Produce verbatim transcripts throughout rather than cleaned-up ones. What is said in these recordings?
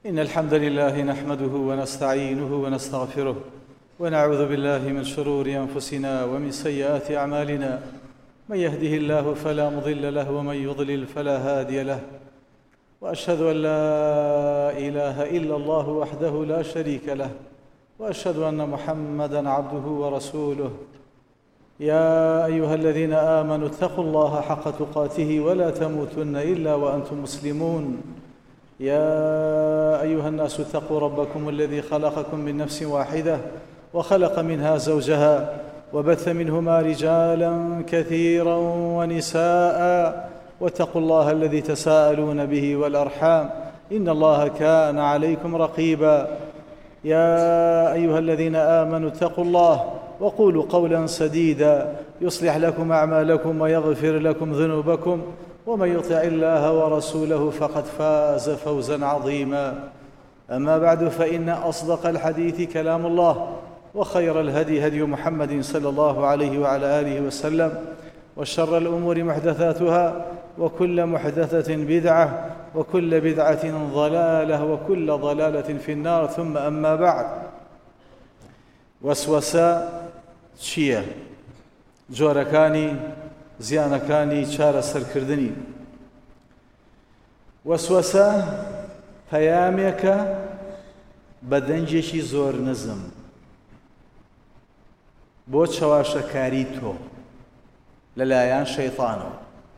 إن الحمد لله نحمده ونستعينه ونستغفره ونعوذ بالله من شرور أنفسنا ومن سيئات أعمالنا. من يهده الله فلا مضل له ومن يضلل فلا هادي له، وأشهد أن لا إله إلا الله وحده لا شريك له، وأشهد أن محمدًا عبده ورسوله. يا أيها الذين آمنوا اتقوا الله حق تقاته ولا تموتن إلا وأنتم مسلمون. يا أيها الناس اتقوا ربكم الذي خلقكم من نفس واحدة وخلق منها زوجها وبث منهما رجالا كثيرا ونساء، واتقوا الله الذي تساءلون به والأرحام إن الله كان عليكم رقيبا. يا أيها الذين آمنوا اتقوا الله وقولوا قولا سديدا يصلح لكم أعمالكم ويغفر لكم ذنوبكم، ومن يطع الله ورسوله فقد فاز فوزا عظيما. أما بعد، فإن أصدق الحديث كلام الله، وخير الهدي هدي محمد صلى الله عليه وعلى آله وسلم، وشر الأمور محدثاتها، وكل محدثة بدعة، وكل بدعة ضلالة، وكل ضلالة في النار. ثم أما بعد، وسوسة چییە؟ جۆرەکانی زیانەکانی چارەسەرکردنی. وەسوەسە پەیامێکە بە دەنجێکی زۆر نزم بۆ چاواشەکاری تۆ لەلایەن شەیطانەوە.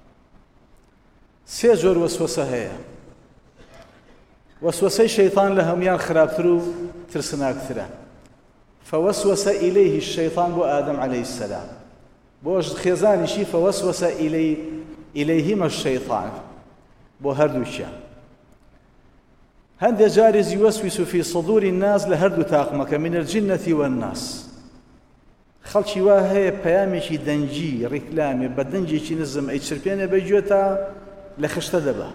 سێ جۆر وەسوەسە هەیە. وەسوەسەی شەیطان لە هەمویان خراپتر و ترسناکترە. فوسوس إليه الشيطان بو آدم عليه السلام، بوش خێزانیشی فوسوس إليه إليهما الشيطان بو هەردووشیان. هەندێک جارێز يوسوس في صدور الناس لە هەردوو تاقمەکە من الجنة والناس. خەڵکی وا هەیە پەیامێکی دەنجی ڕیکلامێ بە دەنجێکی نزم ئەی چرپێنێ بەگوێتە لە خشتە دەبا.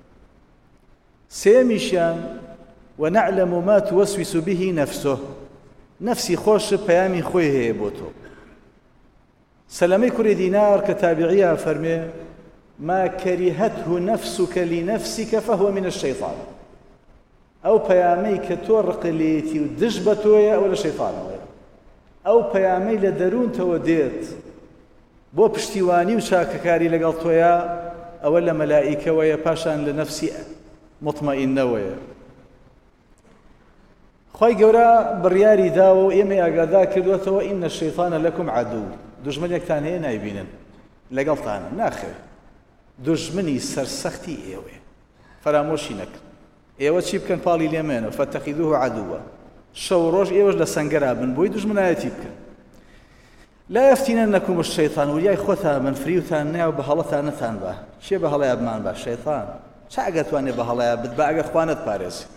سێمیشیان ونعلم ما توسوس به نفسه، نفسی خۆش پەیامی خۆی هەیە بۆ تۆ. سەلەمەی کوڕی دینار کە تابعیە فەرمێ ما كرهته نفسك لنفسك فهو من الشيطان. ئەو پەیامەی کە تۆ ڕقلێتی و دژ بە تۆیە ئەو لە شەیطانەوەیە. ئەو پەیامەی لە دەروونتەوە دێت بۆ پشتیوانی و چاکەکاری لەگەڵ تۆیە ئەوە لە مەلائیکەوەیە، پاشان لە نەفسی مطمئینەوەیە. خی گەورە بڕیاری داوە و ئێمە ئاگادار کردوێتەوە ئین الشەیطانە لەکم عەدوو. دوژمنێکتان هەیە نایبینن لەگەڵتانە ناخێت. دوژمنی سەرسەختی ئێوەیە، فەرامۆشی نەکرد. ئێوە چی بکەن؟ پاڵی لێمێنەوە فەتەخیدوه عەدووە. شەو ڕۆژ ئێوەش لە سەنگەرا بن بۆی دوژمنایەتی بکەن. لا یەفتینەنەکم الشەیطان، وریای خۆتان من فریوتان نیا و بە هەڵەتان نەتان با. چێ بە هەڵەیە بمان با؟ شەیطان. چ ئەگەتوانێ بە هەڵەیە بت بە ئەگەر خوا نەتپارێزی.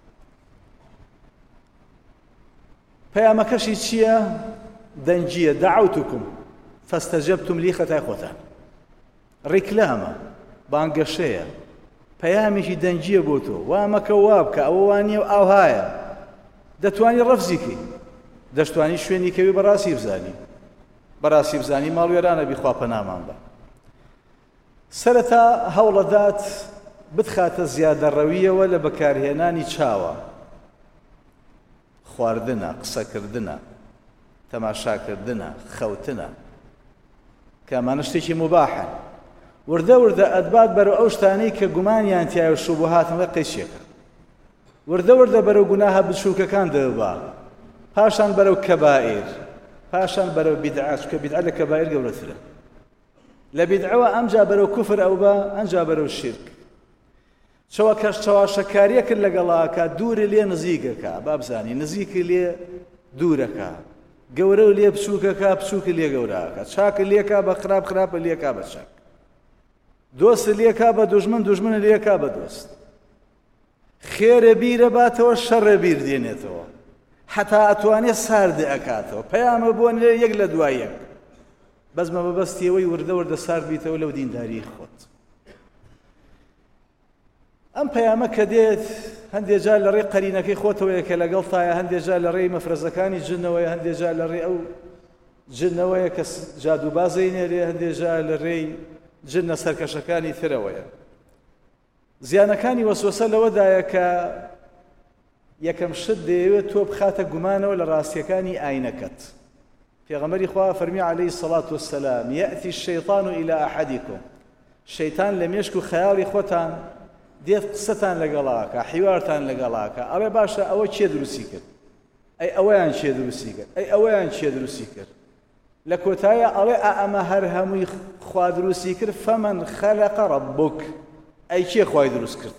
پەیامەکەشی چییە؟ دەنجیە. دەعەوتوکم فەستەجەبتم لی، خەتای خۆتان. ڕیکلامە، بانگەشەیە، پەیامێکی دەنجیە بۆ تۆ. وامەکە وا بکە، ئەوە وانییە و ئاوهایە. دەتوانی ڕەفزیکەی، دەشتوانی شوێنی کەوی بەڕاستی بزانی. بەڕاستی بزانی ماڵ وێرانە بی، خوا پەنامان بە. سەرەتا هەوڵەدات بتخاتە زیادەڕەویەوە لە بەکارهێنانی چاوە. خواردنە، قسەکردنە، تەماشاکردنە، خەوتنە، کە ئەمانە شتێکی مباحن. وردە وردە ئەدبات بەرەو ئەو شتانەی کە گومانیان تایە و شوبهاتن لە قەیچێکە. وردە وردە بەرەو گوناها بچووکەکان دەبا، پاشان بەرەو کەبائیر، پاشان بەرەو بیدعە، چونکە بیدعە لە کەبائیر گەورەترە. لە بیدعەوە ئەمجا بەرەو کوفر ئەو بە، ئەنجا بەرەو شیرک. چەوە کەش چاواشەکاریەکرد لەگەڵاکە دوورە لێ نزیکەکە، با بزانی نزیکە لێ دوورەکە، گەورە و لێ بچووکەکە، بچووکە لێ گەوراکە، چاکە لێکا بە خراپ، خراپە لێکا بە چاک، دۆستە لێکا بە دوژمن، دوژمنە لێکا بە دۆست. خێرە بیرە باتەوە، شەڕە بیر دێنێتەوە، حتا ئەتوانێت ساردە ئەکاتەوە. پەیامە بۆ نێ یەک لە دوای یەک، بەزمە بەبەستیەوەی وردە وردە سارد بیتەوە لەو دینداری خۆت. ئەم پەیامە کە دێت هەندێک جار لە ڕێی قەرینەکەی خۆتەوەیە کە لەگەڵ تایە، هەندێک جار لە ڕێی مەفرەزەکانی جنەوەیە، هەندێک جار لە ڕێی ئەو جنەوەیە کە جادوبازەی نێرێ، هەندێک جار لە ڕێی جنە سەرکەشەکانی ترەوەیە. زیانەکانی وەسوسە لەوەدایە کە یەکەم شت دەیەوێت تۆ بخاتە گومانەوە لە ڕاستیەکانی ئاینەکەت. پێغەمبەری خوا فەرمی عەلەیهی السەڵات وەسسەلام یەئتی الشەیطان إلى أحدكم شەیطان لە مێشک و خەیاڵی خۆتان دێت قسەتان لەگەڵاکە حیوارتان لەگەڵاکە ئەڵێ باشە ئەوە چێ دروستی کرد ئەی ئەوەیان چێ دروستی کرد ئەی ئەوەیان چێ دروستی کرد لە کۆتایە ئەڵێ ئەمە هەر هەمووی خوا دروستی کرد فەمەن خەلەق ڕەبوک ئەی کێ خوای دروست کرد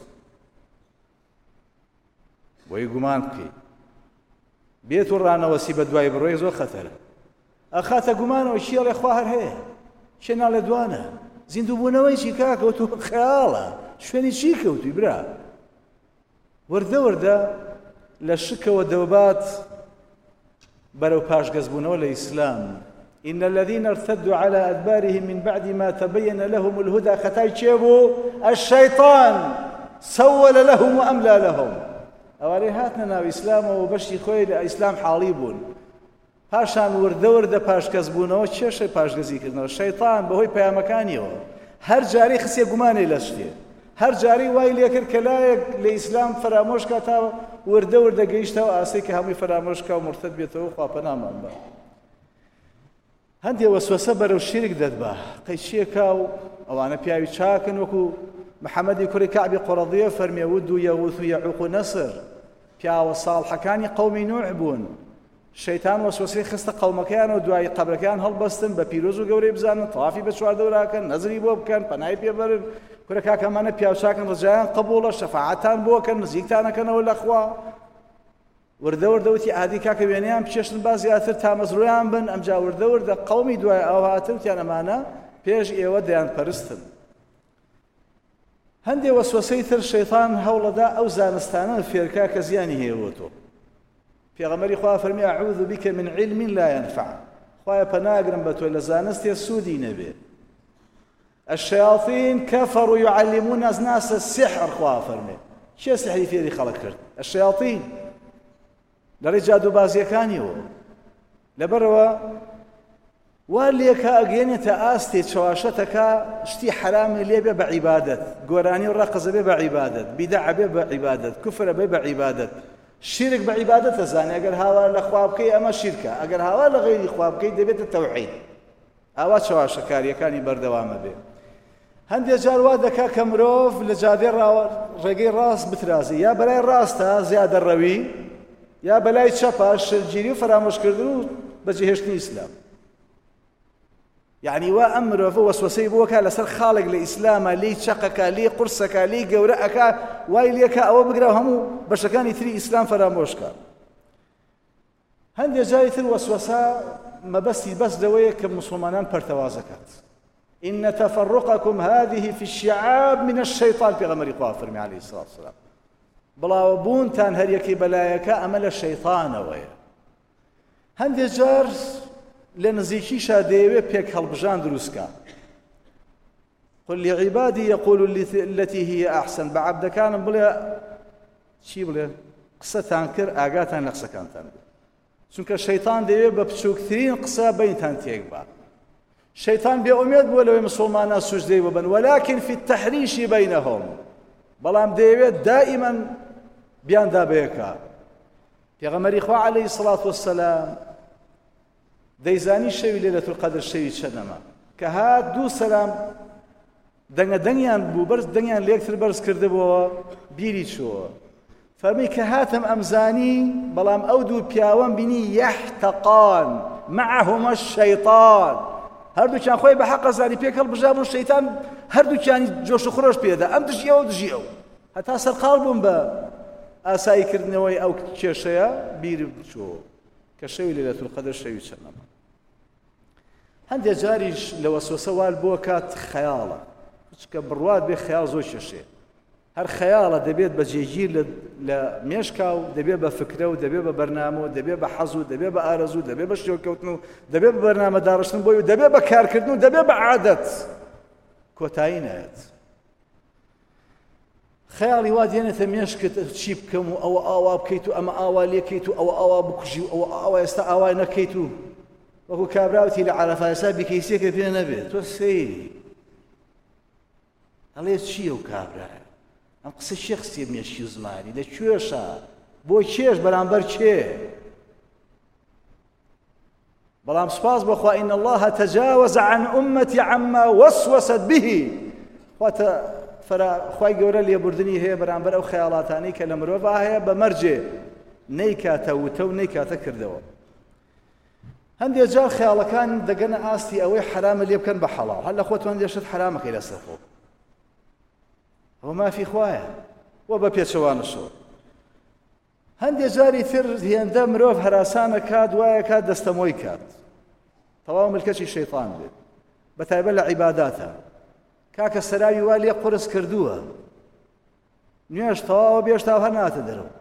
بۆی گومان بکەی بێت و ڕانەوەسی بە دوای بڕۆی زۆر خەتەرە ئەخاتە گومانەوە چیڵێ خوا هەر هەیە چێ ناڵێ دوانە زیندووبوونەوەی چی کاکەوتو خەیاڵە شوێنی چی کەوتوی برا وردە وردە لە شکەوە دەوبات بەرەو پاشگەزبوونەوە لە ئیسلام إن الذين ارتدوا على أدبارهم من بعد ما تبين لهم الهدى خەتای چێ بوو الشەیطان سول لهم وأملى لهم ئەوانەی هاتنە ناو ئیسلامەوە بەشی خۆی لە ئیسلام حاڵی بوون پاشان وردە وردە پاشگەزبوونەوە چێشەی پاشگەزیکردنەوە شەیطان بەهۆی پەیامەکانیەوە هەر جارەی خسێ گومانێ لە شتێ هەر جارەی وای لێ کرد کە لایەک لە ئیسلام فرامۆش کات تا وردە وردە گەیشتەوە ئاسەی کە هەمووی فرامۆش کا و مرتد بێتەوە خوا پەنامان بە هەندێ وەسوەسە بەرەو شیرک دەدبا قەیچیەکا و ئەوانە پیاوی چاکن وەکو محەممەدی کوڕی کەعبی قوڕەضیە فەرمیێ ود و یەغوث و یەعوق و نەسر پیاوە ساڵحەکانی قەومی نوح بوون شەیتان وەسوەسەی خستە قەومەکەیانەوە دوای قەبرەکەیان هەڵبەستن بە پیرۆز و گەورەی بزانن تەوافی بە چواردەوراکەن نەزری بۆ بکەن پەنای پێبەرن کورە کاکەمانە پیاو چاکن ڕجایان قبوڵە شەفاعەتان بۆکەن نزیکتانەکەنەوە لەخوا وردە وردەوتی ئادی کاکە وێنەیان بچێشتن با زیاتر تا مەزرویان بن ئەمجا وردە وردە قەومی دوای ئەو هاتن وتیان ئەمانە پێش ئێوە دەیان پەرستن هەندێ وەسوەسەی تر شەیطان هەوڵەدا ئەو زانستانە فێرکا کە زیانی هەیەوەتۆ پێغەمبەری خوا فەرمی ئەعوذ بیک من علم لا ينفع خوایە پەناگرم بە تۆ لە زانستێ سوودی نەبێ الشياطين كفروا يعلمون الناس السحر خوا فەرمێ چێ سحری فێری خەڵک کرد الشياطين لەڕێی جادو بازیەکانیەوە لەبەرەوە وا لێکە ئەگەێنێتە ئاستێ چەواشەتەکە شتی حرامە لێ بێ بە عیبادەت گۆرانی و ڕەقزە بێ بە عیبادەت بیدع بێ بە عیبادەت کوفرە بێ بە عیبادەت شیرک بە عیبادەتە زانێ ئەگەر هاوار لە خوا بکەی ئەمە شیرکە ئەگەر هاوار لە غەیری خوا بکەی دەبێتە تەوحید ئاوا چەواشەکاریەکانی بەردەوامە بێ هەندێک جار وا دەکا کە مرۆڤ لە جادەی ڕێگەی ڕاست بترازی یا بەلای ڕاستە زیادە ڕەوی یا بەلای چەپە شەرگیری و فەرامۆشکردن و بەجێهێشتنی ئیسلام یعنی وا ئەم مرۆڤە وەسوەسەی بۆکە لەسەر خاڵێک لە ئیسلامە لێی چەقەکە لێی قورسەکە لێی گەورە ئەکا وای لێکە ئەوە بگرە و هەموو بەشەکانی تری ئیسلام فەرامۆشکە هەندێک جاری تر وەسوەسە مەبەستی بەس لەوەیە کە موسڵمانان پەرتەوازەکات إن تفرقكم هذه في الشعاب من الشيطان پێغەمبەری خوا فەرمی عەلەیهی السەڵات وەسەلام بڵاوبوونتان هەر یەکەی بەلایەکە ئەمە لە شەیطانەوەیە هەندێک جار لە نزیکیشا دەیەوێت پێک هەڵبژان دروستکە قل لعبادي يقولوا التي هي أحسن بە عەبدەکانم بڵێ چی بڵێ قسەتان کرد ئاگاتان لە قسەکانتان بێ چونکە شەیطان دەیەوێت بە بچووکترین قسە بەینتان تێک بە شەیطان بێئومێد بووە لەوەی مسڵمانان سوژدەی ببن ولكن في التحريش بينهم بەڵام دەیەوێت دائما بیاندا بەیەکە پێغەمبەری خوا عەلەیهی السەڵات وەسسەلام دەیزانی شەوی لەیلەتول قەدر شەوی چەندەمە کە هات دوو سەلام دەنگە دەنگیان بوو بەرز دەنگیان لە یەکتر بەرز کردبووە بیری چووە فەرمی کە هاتم ئەمزانی بەڵام ئەو دوو پیاوەم بینی یەحتەقان معهما الشەیطان هەردووکیان خۆی بە حەقە زانی پێک هەڵبژابوون شەیطان هەردووکیانی جۆش و خڕۆش پێدا ئەم دژی ئەو دژی ئەو هەتا سەرقاڵ بووم بە ئاساییکردنەوەی ئەو کێشەیە بیرم چووە کە شەوی لەیلەتول قەدر شەوی چەندەمە هەندێک جاریش لە وەسوەسە وال بۆ کات خەیاڵە چکە بڕوات بێ خەیاڵ زۆر کێشەیە هەر خەیاڵە دەبێت بە جێگیر لە مێشکا و دەبێت بە فکرە و دەبێت بە بەرنامە و دەبێت بە حەز و دەبێت بە ئارەزوو و دەبێت بە شێوکەوتن و دەبێت بە بەرنامە داڕشتن بۆی و دەبێت بە کارکردن و دەبێت بە عادەت کۆتایی نایەت خەیاڵی وا دێنێتە مێشکت چی بکەم و ئەوە ئاوا بکەیت و ئەمە ئاوا لێکەیت و ئەوە ئاوا بکوژی و ئەوە ئاوا ئێستا ئاوای نەکەیت و وەکو کابراوتی لە عەرەفە ئێستا بیکەیسێکە پێ نەبێت تۆ سەیری ئەڵێ چییە و کابرایە ئەم قسە چی قسەی مێشکی و زمانی لەکوێشە بۆ کێش بەرامبەر کێ بەڵام سپاس بەخوا إن الله تجاوز عن أمتي عما وسوست به خی گەورە لێبوردنی هەیە بەرامبەر ئەو خەیاڵاتانەی کە لە مرۆڤ هەیە بە مەرجێ نەیکاتە وتە و نەیکاتە کردەوە. هەندێک جار خەیاڵەکان دەگەنە ئاستی ئەوەی حرامە لێ بکەن بە حەڵاڵ، هەر لە خۆتان دێشت حرامەکەی لەسەر خۆ ئەوە مافی خوایە وە بە پێچەوانە شۆ. هەندێک جاری تر هێندە مرۆڤ هەراسانە کات وایە کات دەستەمۆی کات تەواو ملکەچی شەیطان بێت بەتایبەت لە عیباداتە. کاکە سەراوی وا لێ قورس کردووە نوێش تەواوە بێشتا هەر ناتە دەرەوە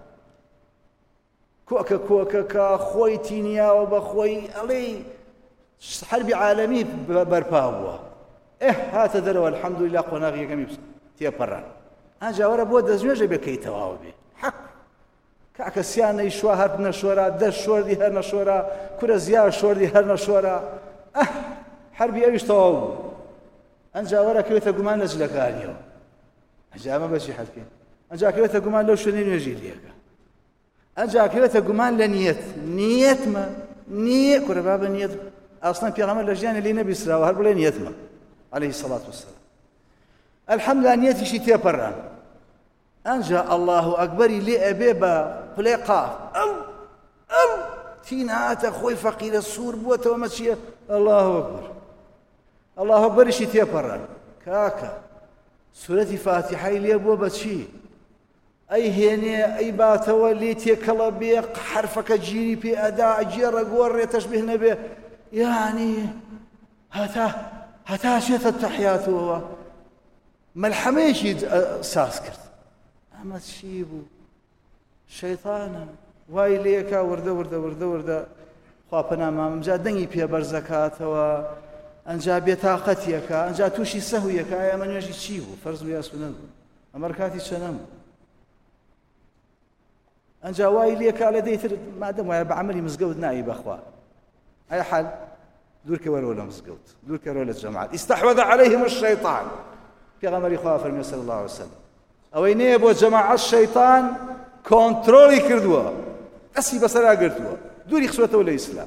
کۆکە کۆکە کە خۆی تینیاوە بە خۆی ئەڵێ حەربی عالەمی بەرپا بووە ئێ هاتە دەرەوە الحەمدولیلا قۆناغی یەکەمی تێپەڕان ئەجاوەرە بۆ دەستنوێژە بێکەی تەواو بێ حەق کاکە سیانەی شوا هەر نەشۆرا دەست شۆردی هەر نەشۆرا کورە زیاد شۆردی هەر نەشۆرا ئەه حەربی ئەویش تەواو بوو ئەنجا وەرەکەوێتە گومان لە جلەکانیەوە ئەنجا ئەمە بەچی حەلکێ ئەنجا کەوێتە گومان لەو شوێنەی نوێژی لێکە ئەنجا کەوێتە گومان لە نیەت نیەتمە نیە کورە با بە نیەت ئاسڵەن پێغەمبەر لە ژیانی لێ نەبیستراوە هەر بڵێ نیەتمە عەلەیهی سەڵات وەسەلام ئەلحەمدولیلا نیەتیشی تێپەڕان ئەنجا ئەڵڵاهو ئەکبەری لێ ئەبێ بە پلەی قاف ئەڵ ئەڵ تین هاتە خۆی فەقیرە سوور بووەتەوە مە چییە ئەڵڵاهو ئەکبەر الله أكبرشي تيبرن كاكا سورة فاتحة لي بو بچي أي هني أي باتولي تيكلا بيق حرفك جيري بي أداء جيرا قور تشبه نبي يعني هتا هتا شيت التحيات هو ملحميشي ساسكرت أما تشيبو شيطانا واي ليكا ورده ورده ورده ورده خوابنا ما مجا دنگي بي برزكات و ئەنجا بێتاقەتیەکە ئەنجا تووشی سەهویەکە ئایا ئەمە نوێژی چی بوو فەرز بوو یا سونەت بوو ئەمە کاتی چەنەم ئەنجا وای لێکا لە دەیتر مادەم وایە بە عەمەلی مزگەوت نایی بەخوا ئەی حال دوورکە وەرەوە لە مزگەوت دوورکەرەوە لە جەماعەت استحوذ عليهم الشيطان پێغەمبەری خوا فەرمووی صلی الله عليه وسلم ئەوەی نەیە بۆ جەماعەت شەیطان کۆنتڕۆڵی کردووە ئەسی بەسەرا گرتووە دووری خچوەتەوە لە ئیسلام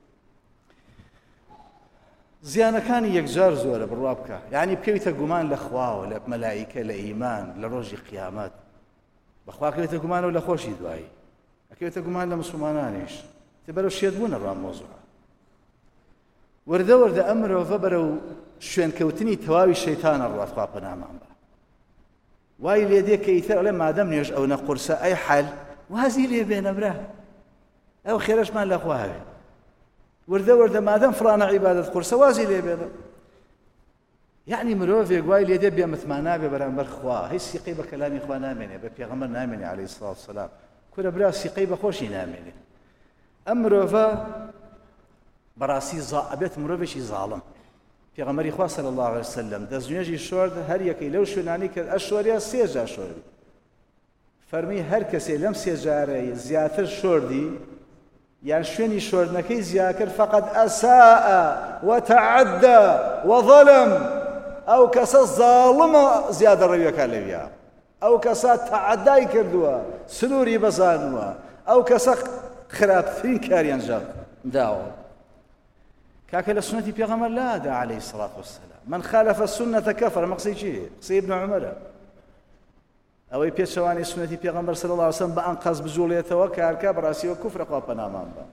زیانەکانی یەکجار زۆرە بڕوا بکە یعنی بکەویتە گومان لە خواوە لە مەلایکە لە ئیمان لە ڕۆژی قیامەت بەخوا کەوێتە گومانەوە لە خۆشی دوایی ئەکەوێتە گومان لە مسلمانانیش تێ بەرەو شێتبوونە ڕام مۆزوعە وردە وردە ئەم مرۆڤە بەرەو شوێنکەوتنی تەواوی شەیتانە ڕوات خوا پەنامان بە وای لێ دێ کە ئیتر ئەڵێ مادەم نوێژ ئەو نەقورسە ئەی حەل وازی لێ بێنە برا ئەو خێرەشمان لە خوا هەوێ وردە وردە مادەم فڵانە عیبادەت قورسە وازی لێ بێنە یعنی مرۆڤێک وای لێ دێ بێ متمانە بێ بەرامبەر خوا هیچ سیقەی بە کەلامی خوا نامێنێ بە پێغەمبەر نامێنێ عەلەیهی سەڵات وسەلام کورە برا سیقەی بە خۆشی نامێنێ ئەم مرۆڤە بەڕاستی ئەبێت مرۆڤێکی زاڵم پێغەمبەری خوا صلی الله علیه وسلم دەستنوێژی شۆرد هەر یەکەی لەو شوێنانەی کە ئەشۆریا سێ جار شۆردی فەرمی هەر کەسێ لەم سێ جارەی زیاتر شۆردی یان شوێنی شۆردنەکەی زیاتر فقط ئەساء وتعدى وظلم ئەو کەسە زاڵمە زیادە ڕەویەکە لەویا ئەو کەسە تعدای کردووە سنووری بەزانووە ئەو کەسە خراپترین کاریان انجام داوە کاکە لە سنەتی پێغەمبەر لادا عەلەیهی سەڵات وەسەلام من خالف السنة كفر مەقسەی چییە قسەی ئیبن عومەرە ئەوەی پێچەوانی سنەتی پێغەمبەر صلی الله علیه وسلم بە ئەنقەز بجوڵێتەوە کارکە بەڕاستیەوە کوفرە خوا پەنامان بە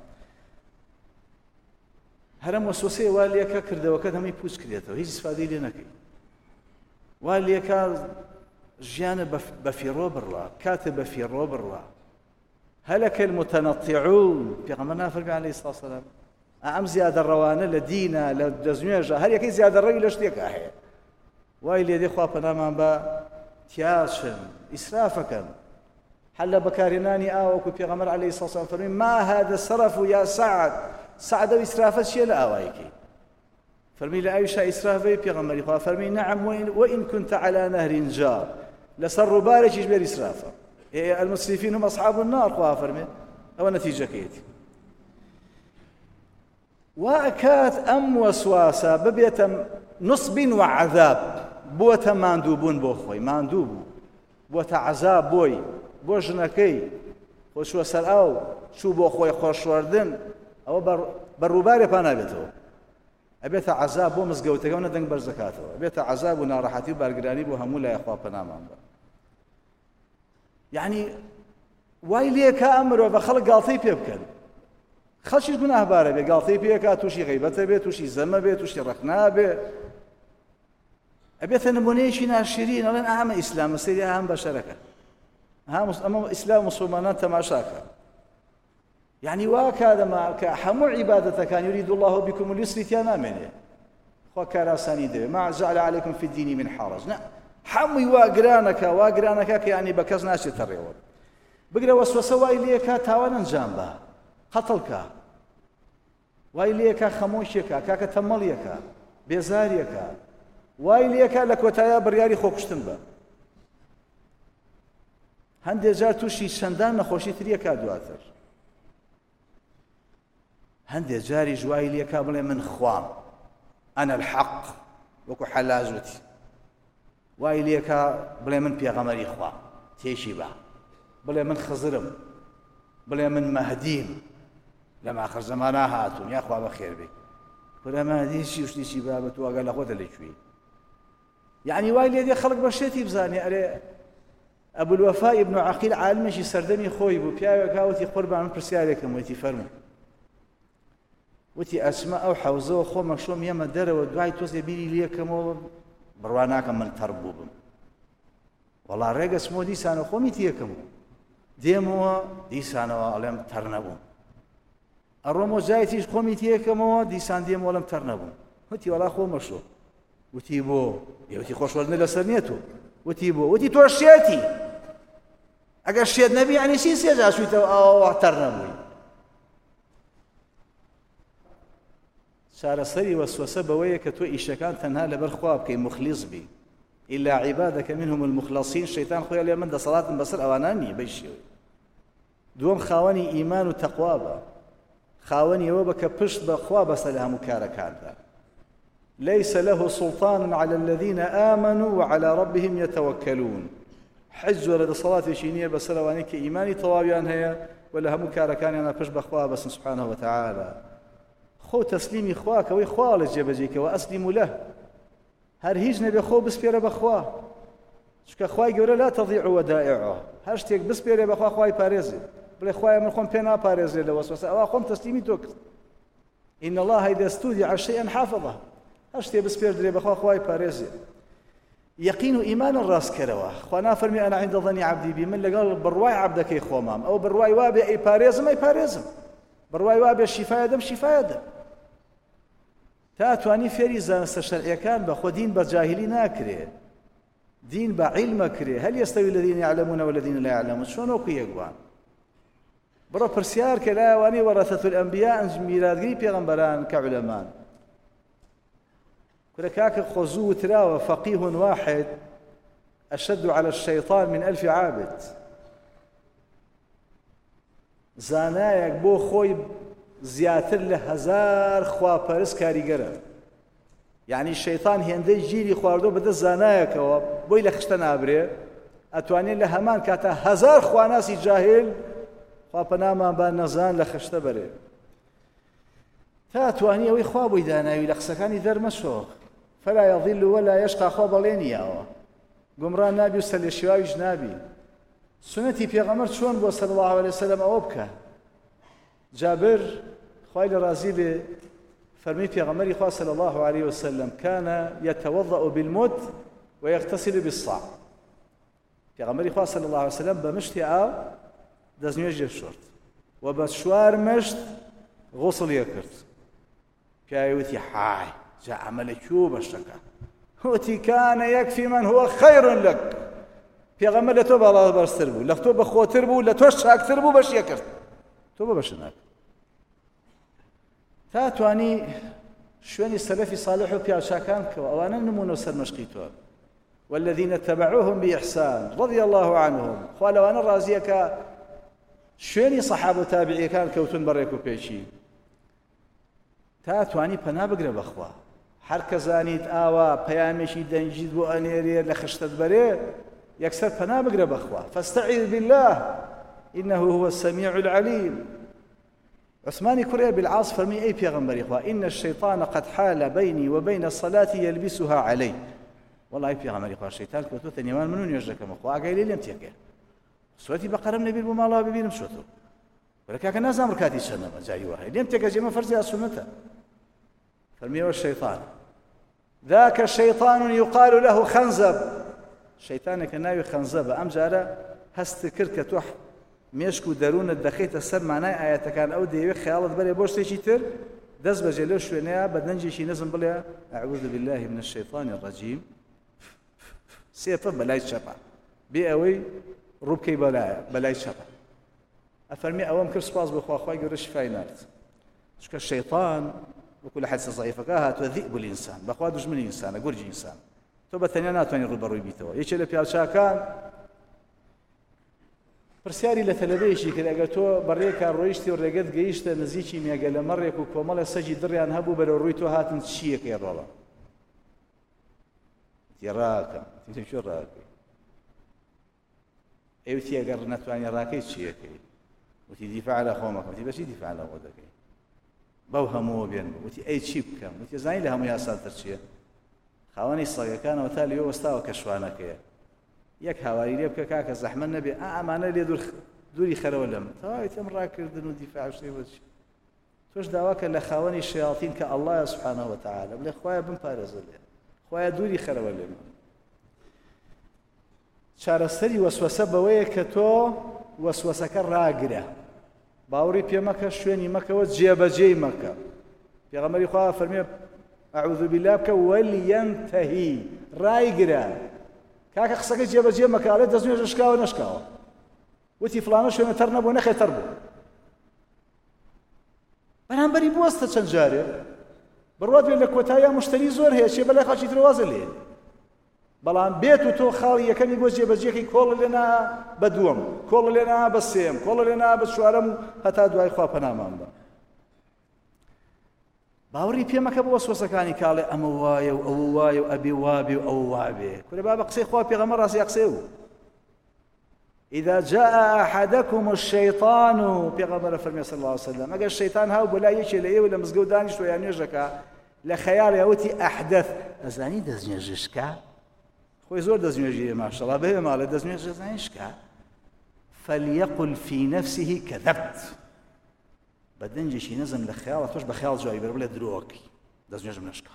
هەرم وەسوسەیە وا لێکە کردەوەکەت هەمووی پوچ کردێتەوە هیچ ئیسفادەی لێ نەکەی وا لێکە ژیانە بە فیڕۆ بڕوا کاتە بە فیڕۆ بڕوا هەلەکە المتەنەطیعون پێغەمبەر نافەرمی عەلەیهی سەڵات وسەلام ئەم زیادە ڕەوانە لە دینە لە دەستنوێژە هەر یەکەی زیادە ڕەوی لە شتێکە هەیە وای لێ دێ خوا پەنامان بە تیاچن ئیسرافەکەن هەر لە بەکارهێنانی ئاوەکو پێغەمبەر عەلەیهی سەڵات وسەلام فەرمی ما هذا السرف یا سعد سعد ئەو ئیسرافە چییە لە ئاوایەکەی فەرمی لە ئاویشا ئیسرافەی پێغەمبەری خوا فەرمی نەعەم وئین كنت على نهر جار لەسەر ڕووبارێکیش بێ ئیسرافە المسرفین هم أصحاب النار خوا فەرمێ ئەوە نەتیجەکەیەتی وأكات أم وسواسة ببيت نصب وعذاب بوتا ماندوبون بو خوي ماندوب بوتا عذاب بوي بو جنكي خۆشوە سەر ئاو چوو بۆ خۆی خۆشوەردن ئەوە بەڕووبارێ پا نابێتەوە ئەبێتە عەزاب بۆ مزگەوتەکە و نەدەنگ بەرز دەکاتەوە ئەبێتە عەزاب و ناڕەحەتی و بارگرانی بۆ هەموو لایە خوا پەنامان بە یعنی وای لێکا ئەم مرۆڤە خەڵک گاڵتەی پێ بکەن خەڵکیش گوناهبارە بێ گاڵتەی پێکا تووشی غەیبەتە بێ تووشی زەمە بێ تووشی ڕەخنا بێ ئەبێتە نمونەیەکی ناشرین ئەڵێن ئەمە ئیسلامە سەیری ئەم بەشەرەکە ئەمە ئیسلام مسلمانان تەماشاکە يعني واكادما كحمو عبادة كان يريد الله بكم اليسر تيانامنه خو كراساني ده ما جعل عليكم في الدين من حرج لا حمي واقرانك واقرانك يعني بكز ناس تريور بقرا وسوسه وايليك تاوانا جنبا قتلك وايليك خموشك كاك تمليك بيزاريك وايليك لك وتايا برياري خوكشتن با هەندێک جار تووشی چەندان نەخۆشی تریەکا دواتر هەندێک جاری ژوای لێکا بڵێ من خوام ئەنە الحەق وەکو حەلاجوتی وای لێکا بڵێ من پێغەمەری خوام تێشی بە بڵێ من خزرم بڵێ من مەهدیم لەم ئاخر زەمانە هاتوون یا خوا بەخێر بێ بڵێ مەهدی چی شتێکی بابەت و ئەگەر لە خۆتە لەکوێ یعنی وای لێ دێ خەڵک بە شێتی بزانێ ئەرێ أبو الوفاء ابن عقيل عالمشي سردمي خوي بو بياوي كاوتي قربان من برسيالكم ويتي فرمو وتي أسماء أو حوزة خو مشوم يما درة ودعي توزي بيلي ليكم برواناكم من تربوبم والله رجع اسمه دي سانو خو ميتيكم ديمو دي سانو علم ترنبو الرومو جايتيش خو ميتيكم دي سان ديمو علم ترنبو وتي والله خو مشو وتي بو يوتي خوش ولنا لسرنيتو وتي بو وتي تو الشيتي اگر شيت نبي يعني سي سيجا شويته او اعترنا بوي صار سري وسوسه بويه كتو ايشكان تنها لبرخواب كي مخلص بي الا عبادك منهم المخلصين شيطان خويا لي من صلاه بصر اواناني بيشي دوم خاوني ايمان وتقوى با خاوني وبك بشت بخوا بس لها مكاركان ليس له سلطان على الذين آمنوا وعلى ربهم يتوكلون حج ولا صلاة شينية بس لوانيك إيماني طوابيان هي ولا هم كاركان أنا بش بخوا بس سبحانه وتعالى خو تسليمي خواك وي خوال جبجيك وأسلم له هر هيج نبي خو بس بير بخوا شك خواي يقول لا تضيع ودائعه هاشتيك بس بير بخوا خواي باريزي بل خواي من خم بينا باريزي لو وسوسه أو خم تسليمي توك إن الله إذا استودع شيئا حافظه هشتي بس بير دري بخوا خواي باريزي يقين إيمان الراس كروا خوانا فرمي أنا عند ظني عبدي بي من لقال برواي عبدك يا خومام أو برواي وابي أي باريزم أي باريزم برواي وابي الشفاء دم شفاء دم تاتواني فريزان استشرعي كان بخو دين بجاهلي ناكري دين بعلم كري هل يستوي الذين يعلمون والذين لا يعلمون شلون وكي يقوان برا برسيار كلا واني ورثة الأنبياء ميلاد بيغمبران كعلمان ولكاك خزو تراوى فقيه واحد أشد على الشيطان من ألف عابد زانايك بو خوي زياتر له هزار خوا بارس كاريگرا يعني الشيطان هندي جيري خواردو بدا زانايك بوي لخشتنا بري أتواني لهمان كاتا هزار خواناسي جاهل خوا بناما بان نزان لخشت بري تاتواني وي خوا بوي داناوي لخسكاني در مشوخ فلا يضل ولا يشقى خو بلينيا قمران نبي وسل الشوايج نبي سنتي بيغمر شلون بو صلى الله عليه وسلم اوبكا جابر خويل رازي فرمي بيغمر خو صلى الله عليه وسلم كان يتوضأ بالمد ويغتسل بالصاع بيغمر خو صلى الله عليه وسلم بمشتي او دزنيج الشرط وبشوار مشت غسل يكرت كايوتي حاي جاء عمل شو بشكا هوتي كان يكفي من هو خير لك في غمل توبة الله برستربو لا توبة خو تربو لا توش اكثربو باش يكرت توبة باش هناك تاتواني شواني السلفي صالح بيا شاكان وانا نمونو سر مشقيتو والذين اتبعوهم بإحسان رضي الله عنهم قال وانا رازيك شواني صحابه تابعي كان كوتون بريكو بيشي تاتواني پنا بگره بخوا هر کزانیت آوا پیامشی دنجید بو انیری لخشتت بره یکسر پنا بگره بخوا فاستعذ بالله إنه هو السميع العليم. عثمان كري بالعاص فرمي أي بيغمبر إخوة إن الشيطان قد حال بيني وبين الصلاة يلبسها علي. والله أي بيغمبر إخوة الشيطان كنتو ثنيمان منون يجرك مخوة قايل لي لم تيكي سواتي بقرم نبيل بما الله ببينم شوتو ولكن كان نازم ركاتي شنما جاي واحد لم تيكي جمع فرزي السنة فرمي الشيطان ذاك الشيطان يقال له خنزب شيطان كناوي خنزب أم جارة هست كركة توح مێشک و دەروونت دەخەیتە سەر مانای ئاەتەکان ئەو دەیەوێت خەیاڵت بەرێ بۆ شتێکی تر دەست بەجێ لەو شوێنەیە بە دەنجێکی نەزم بڵێ ئەعوذ بالله من الشیطان الرجیم سێفە بەلای چەپە بێ ئەوەی ڕووبکەی بەلایە بەلای چەپە ئەفەرمی ئەوەم کرد سوپاس بخوا خوای گەورە شیفای نارد چونکە شەیطان وەکو لە حەدیسە ضەعیفەکە هاتووە ذئب الئینسان بەخوا دوژمنی ئینسانە گورجی ئینسان تۆ بەتەنیا ناتوانانی ڕووبەڕووی بیتەوە یەکێ لە پیاوچاکان پرسیاری لە تەلەبەیەکی کرد ئەگەر تۆ بەڕێکە ڕۆیشتی و ڕێگەت گەیشتە نزیکی مێگە لە مەڕێک و کۆمەڵە سەجی دڕیان هەبوو بەرەو ڕووی تۆ هاتن چیەکەی ڕۆڵە تی ڕاکەم تی کوێ ڕاکەی ئێوتی ئەگەر نەتوانێ ڕاکەی چیەکەی وتی دیفاع لە خۆمەکەم وتی بەچی دیفاع لە خۆ دەکەی بەو هەمووە بێن وتی ئەی چی بکەم وتی زانی لە هەموو یاساتر چییە خاوەنی سەگەکانەوە تا لێوە وەستاوە کە شوانەکەیە یەک هاواری لێ بکە کاکە زەحمەت نەبێ ئا ئەمانە لێ دووری خەرەوە لەم تەواوی تەم ڕاکردن و دیفاع شتێ بۆچی تۆش داواکە لە خاوەنی شەیاطین کە ئەڵڵایە سوبحانەه وتەعالە بڵێ خوایە بمپارێزە لێ خوایە دووری خەرەوە لێم چارەسەری وەسوەسە بەوەیە کە تۆ وەسوەسەکە ڕاگرە باوەڕی پێ مەکە شوێنی مەکەوە جێبەجێی مەکە پێغەمبەری خوا فەرمێ ئەعوذ بالله بکە وەلیەنتەهی ڕایگرە کاکە قسەکەی جێبەجێ مەکە دەستنوێژە شکاوە نەشکاوە وتی فڵانە شوێنە تەر نەبوو نەخێ تەر بوو بەرامبەری بوەستە چەند جارێ بڕوات بێت لە کۆتاییە مشتری زۆر هەیە چێ بەلای خاچی درۆوازە لێ بەڵام بێت و تۆ خاڵی یەکەمی بۆ جێبەجێکی کۆڵە لێنا بە دووەم کۆڵە لێنا بە سێم کۆڵە لێنا بە چوارەم و هەتا دوای خوا پەنامان بە باوەڕی پێ مەکە بە وەسوەسەکانی کاڵێ ئەمە وایە و ئەوە وایە و ئەبێ وابێ و ئەوە وابێ کورە با بە قسەی خوا پێغەمبەر ڕاستیە قسەی بوو إذا جاء أحدكم الشيطان پێغەمبەر فەرمێ صلی الله عليه وسلم ئەگەر شەیطان هاو بۆ لای یەکێ لە ئێوە لە مزگەوت دانیشتووە یان نوێژەکە لە خەیاڵێ ئەوەتی ئەحدەث ئەزانی دەستنوێژشکە خۆی زۆر دەستنوێژیە ماشەڵڵا بەهێ ماڵێ دەستنوێژ دەزانیشکە فليقل في نفسه كذبت بەدەنجێکی نەزم لە خەیاڵە تۆش بە خەیاڵ جوابی بەر بڵێ درۆکی دەستنوێژم نەشکا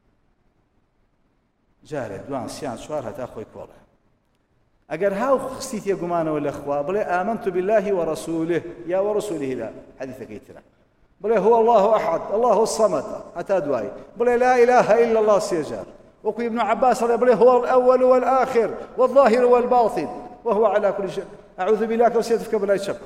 جارێ دوان سیان چوار هەتا خۆی کۆڵە ئەگەر هاو خستی تێ گومانەوە لە خوا بڵێ ئامەنت بالله ورسوله یا ورسوله لا حەدیثەکەی ترە بڵێ هو الله أحد الله الصمد هەتا دوای بڵێ لا إله إلا الله سێجار وەکو ابن عباس بڵێ هو الأول والآخر والظاهر والباطن وهو على كل شيء أعوذ بالله كوسيت بکە بەلای چەپ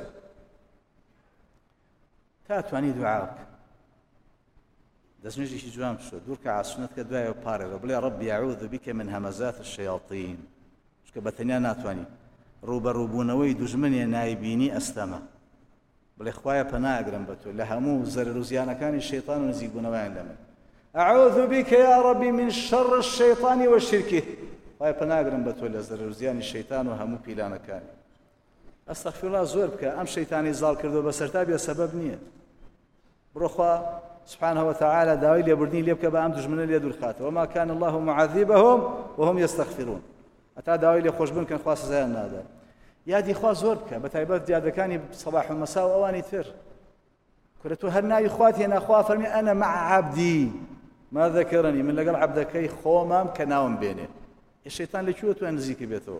تا توانی دوعا بکە دەستنوێژێکی جوان بشۆ دوور کە عاسونەت کە دوایەوە پارێڕە بڵێ ربي أعوذ بك من همزات الشياطين چونکە بەتەنیا ناتوانی ڕوبەڕووبوونەوەی دوژمنێ نایبینی ئەستەمە بڵێ خوایە پەناگرم بە تۆ لە هەموو زەرر و زیانەکانی شەیطان و نزیکبوونەوەیان لە من أعوذ بك يا ربي من شر الشيطان وشركه خوایە پەناگرم بە تۆ لە زەرر و زیانی شەیطان و هەموو پیلانەکانی ئەستەغفیر الله زۆر بکە ئەم شەیطانی زاڵ کردو بەسەرتا بێ سەبەب نییە بڕۆ خوا سبحانه وتعالى داوای لێبوردنی لێ بکە بە ئەم دوژمنە لێ دوورخاتەوە وما كان الله معذبهم وهم يستغفرون هەتا داوای لێ خۆشببن کەن خوا سزایان نادا یادی خوا زۆر بکە بە تایبەت دیادەکانی سەباح و مەسا و ئەوانی تر کورە تۆ هەر ناوی خوات هێنا خوا فەرمی ئەنە مع عەبدی ما ذەکەرەنی من لەگەڵ عەبدەکەی خۆمام کە ناوم بێنێ شەیطان لەکوێ توانێ نزیکی بێتەوە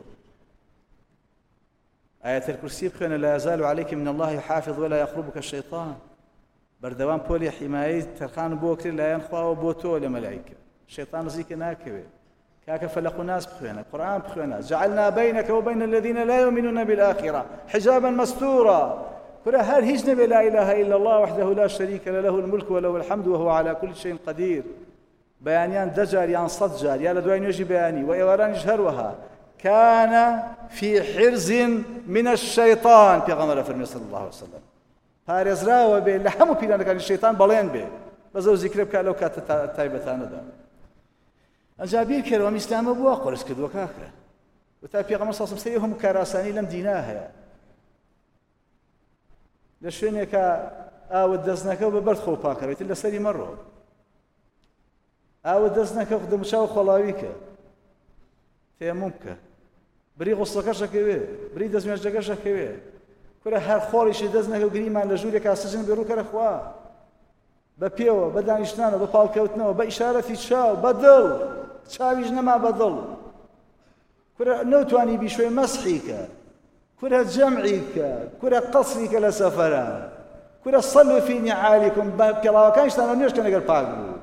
آية الكرسي بخينا لا يزال عليك من الله حافظ ولا يقربك الشيطان بردوان بولي حماية ترخان بوكري لا ينخوا وبوتو لملائكة الشيطان زيك ناكوي كاك فلق ناس بخينا القرآن بخينا جعلنا بينك وبين الذين لا يؤمنون بالآخرة حجابا مستورا كل هل هيج نبي لا إله إلا الله وحده لا شريك له له الملك وله الحمد وهو على كل شيء قدير بيانيان دجار يان صدجار يا لدوين يجي بياني وإيواران يجهروها كان في حرز من الشيطان پیغمبر فرمی صلی الله علیه وسلم پارێزراوە بێ لە هەموو پیلانەکانی شەیطان بەڵێن بێ بەزەو زیکرە بکات لەو کاتە تایبەتانەدا ئەجا بیر کردەوە ئیسلامە بووە قۆرس کردووە کاکە وتا پێغەمبەر صلی الله علیه و سلم هەموو کاراسانی لەم دینا هەیە لە شوێنێکە ئاوت دەست نەکەو بە بەرد خۆ پاکەوێت لەسەری مەڕۆ ئاوت دەست نەکەو دەموچاو خۆڵاویکە تێموم بکە بری غوسڵەکەشەکەوێ بری دەستمێژەکەشەکەوێ کورە هەر خۆڵیشی دەست نەکەو گریمان لە ژوورێک ئاسجن بێ ڕووکەرە خوا بە پێوە بە دانیشتانە بە پاڵکەوتنەوە بە ئیشارەتی چاو بە دڵ چاویش نەما بە دڵ کورە نەوتوانی بیشوێ مەسحیکە کورە جەمعیکە کورە قەسریکە لە سەفەرە کورە صەلوا فی نعالیکم بە پێڵاوەکانیشتان نوێشکە نەگەر پاک بوو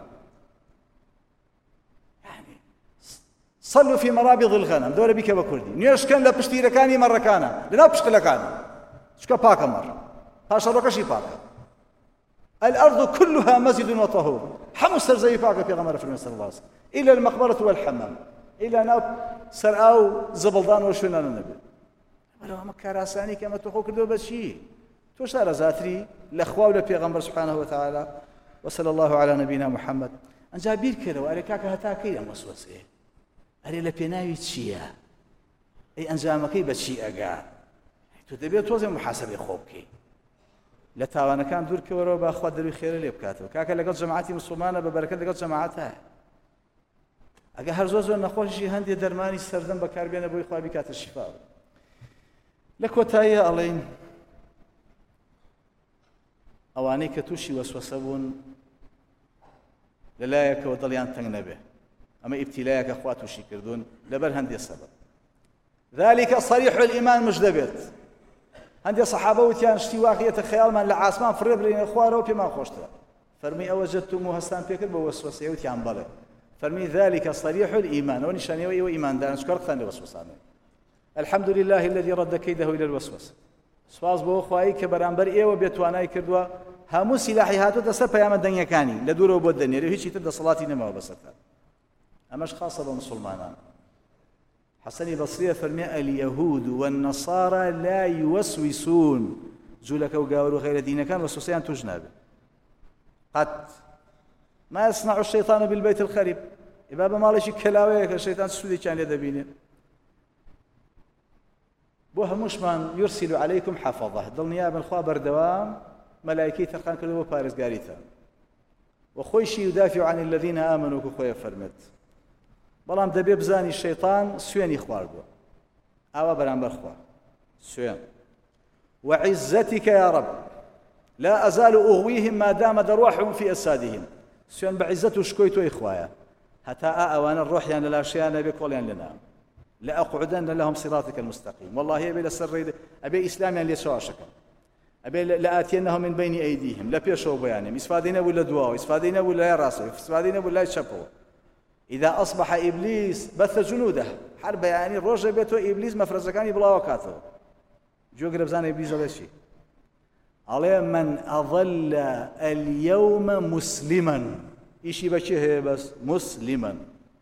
صلوا في مرابض الغنم دورة بك بكردي نيش كان لا بشتيرة كاني مرة كان لنا بشتيرة كاني شكا باكا مرة هاشا روكشي باكا الأرض كلها مسجد وطهور حمو سر زي باكا في غمرة في المسر الله إلى المقبرة والحمام إلى ناو سرعو زبلدان وشونان النبي ولو ما كراساني كما تقول كردو بشي توش دار زاتري الأخوة ولا في غمرة سبحانه وتعالى وصلى الله على نبينا محمد أنجا بير كده وأريكاك هتاكي يا مسوسي ئەرێ لە پێناوی چییە؟ ئەی ئەنجامەکەی بە چی ئەگا؟ تۆ دەبێت تۆزێ محاسەبەی خۆ بکەی لە تاوانەکان دوورکەوەرەوە با خوا دەروی خێرە لێ بکاتەوە کاکە لەگەڵ جەماعەتی موسڵمانە بە بەرەکەت لەگەڵ جەماعەتە ئەگە هەر زۆر زۆر نەخۆشی هەندێک دەرمانی سەردەم بەکاربێنە بۆی خوا بیکاتە شیفا لە کۆتاییە ئەڵێین ئەوانەی کە تووشی وەسوەسە بوون لەلایەکەوە دڵیان تەنگ نەبێ أما ابتلاءك أخوات وشيكردون لبر هندي السبب ذلك صريح الإيمان مش دبت هندي صحابة وتيان اشتواقية خيال من لعاسمان فرب لين إخواره وبما خوشته فرمي أوجدتموه هستان بيكر بوسوسة وتيان بله فرمي ذلك صريح الإيمان ونشاني وإيو إيمان دان شكر خان وسوسانه الحمد لله الذي رد كيده إلى الوسوسة سواز بو أخوائي كبرانبر إيو بيتواناي كردوا همو سلاحي هاتو دسر بيام الدنيا كاني لدوره بود الدنيا لهيش يتبدا صلاتي نما وبسطها أماش خاصة بمسلمان حسن بصري فرمي اليهود والنصارى لا يوسوسون جولك وقاوروا غير دين كان وسوسيان تجنب قد ما يصنع الشيطان بالبيت الخريب إبابا مالش كلاويك الشيطان السودي كان يدبينه بوها مشمان يرسل عليكم حفظه ضل نيابا الخوا بردوام ملائكي ثقان كله بارز قاريتا وخويشي يدافع عن الذين آمنوا كخويا فرمت بەڵام دەبێ بزانی شەیطان سوێنی خواردووە ئاوا بەرامبەر خوا سوێن وعزتك يا رب لا أزال أغويهم ما دامت أرواحهم في أجسادهم سوێن بەعزەت و شکۆی تۆی خوایە هەتا ئەوانە ڕۆحیان لە لاشیان نەبێ کۆڵیان لێ نام لأقعدن لهم صراطك المستقيم والله أبي لسر أبي إسلاميان لێ چاوەشەکەم أبي لآتينهم من بين أيديهم لە پێشەوە بۆیانێم ئیسفادەی نەبوو لە دواوە ئیسفادەی نەبوو لە لای ڕاستەوە ئیسفادەی نەبوو لای چەپەوە إذا أصبح إبليس بث جنوده حرب يعني روجه بيتو إبليس مفرزكاني بلا وكاته جو قرب زان إبليس هذا الشيء عليه من أظل اليوم مسلما إيشي بشيه بس مسلما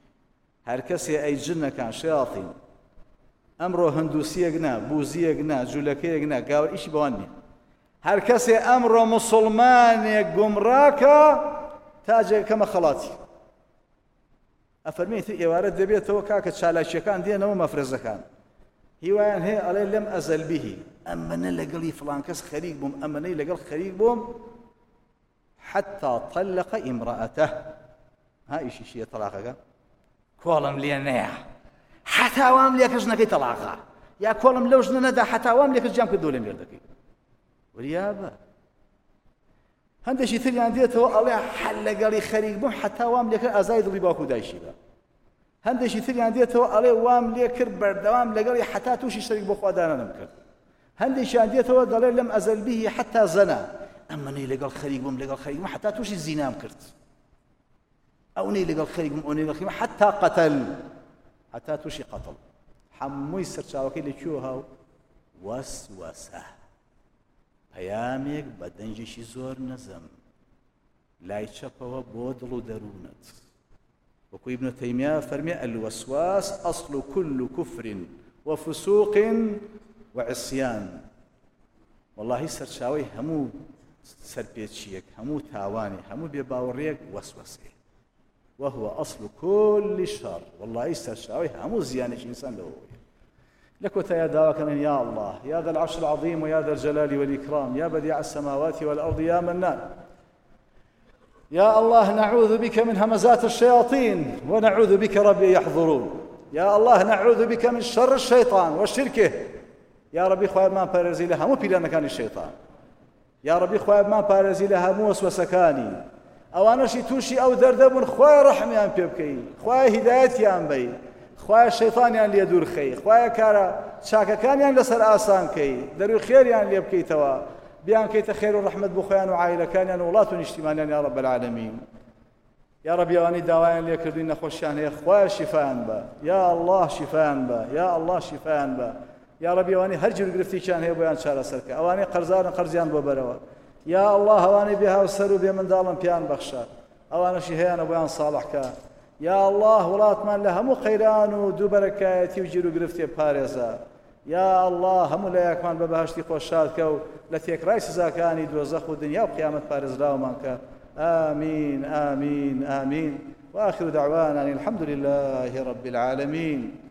هركسي أي جنة كان شياطين أمره هندوسية جنا بوزية جنا جولكية جنا قاول إيشي بواني هركسي أمره مسلمان قمراكا تاجه كما خلاتي أفرميت إيوارد دبيته كاكت شالاشيكان دينه مفرزكان هيوان هي علي لم أزل به أما نلقلي فلان كس خريق بوم أما نلقل خريق بوم حتى طلق امرأته ها إيش شيء طلاقك كولم لينيا حتى وام ليك جنكي طلاقه يا كولم لو جننا دا حتى وام ليك جامك دولم يردكي وريابه هەندێکی تریان دێتەوە ئەڵێ حەل لەگەڵی خەریک بووم حتا وام لێ کرد ئازای دڵی باوکو دایشی بە هەندێکی تریان دێتەوە ئەڵێ وام لێ کرد بەردەوام لەگەڵی حتا تووشی شەریک بۆ خوا دانانم کرد هەندێکیان دێتەوە دەڵێ لەم ئەزەل بیهی حتا زەنا ئەمەنەی لەگەڵ خەریک بووم لەگەڵ خەریک بووم حتا تووشی زینام کرد ئەوەی لەگەڵ خەریک بووم ئەوەی لەگەڵ خەریک حتا قەتەل حتا تووشی قەتڵ هەمووی سەرچاوەکەی لەکوێوە هاو وەسوەسە پەیامێک بە دەنجێکی زۆر نەزەم لای چەپەوە بۆ دڵ و دەروونت وەکو ئیبن تەیمیە فەرمێ الوەسواس ئەصل كل كفر وفسوق وعصيان والله سەرچاوەی هەموو سەرپێچیەک هەموو تاوانی هەموو بێباوەڕێک وەسوەسەیە وهو أصل كل شر والله سەرچاوەی هەموو زیانێکی ئینسان لەوەیە لك يا داوك من يا الله يا ذا العرش العظيم ويا ذا الجلال والإكرام يا بديع السماوات والأرض يا منان يا الله نعوذ بك من همزات الشياطين ونعوذ بك ربي يحضرون يا الله نعوذ بك من شر الشيطان وشركه يا ربي خواب ما بارزي لها مو بيلانا كان الشيطان يا ربي خواب ما بارزي لها مو وسوسكاني ئەوانەشی تووشی ئەو دەردەبوون خوای ڕەحمیان پێ بکەی خوای هیدایەتیان بەی خوای شەیطانیان لێ دوورخەی خوای کارە چاکەکانیان لەسەر ئاسان کەی دەروی خێریان لێ بکەیتەوە بیان کەیتە خێر و ڕەحمەت بۆ خۆیان و عایلەکانیان و وڵات و نیشتیمانیان یا رب العالمین یا ربی ئەوانەی داوایان لێ کردوین نەخۆشیان هەیە خوای شیفایان بە یا الله شیفایان بە یا الله شیفایان بە یا ربی ئەوانەی هەر جور گرفتێکیان هەیە بۆیان چارەسەرکە ئەوانەی قەرزارن قەرزیان بۆ بەرەوە یا الله ئەوانەی بێهاوسەر و بێ منداڵن پیان بەخشە ئەوانەشی هەیەنە بۆیان ساڵحکە یا الله وڵاتمان لە هەموو قەیران و دووبەرەکایەتی و گیر و گرفتێ پارێزە یا الله هەموو لایەکمان بە بەهەشتی خۆشادکە و لە تێکڕای سزاکانی دۆزەخ و دنیا و قیامەت پارێزراومان کە آمين آمين آمين وآخر دعوانا الحمد لله رب العالمين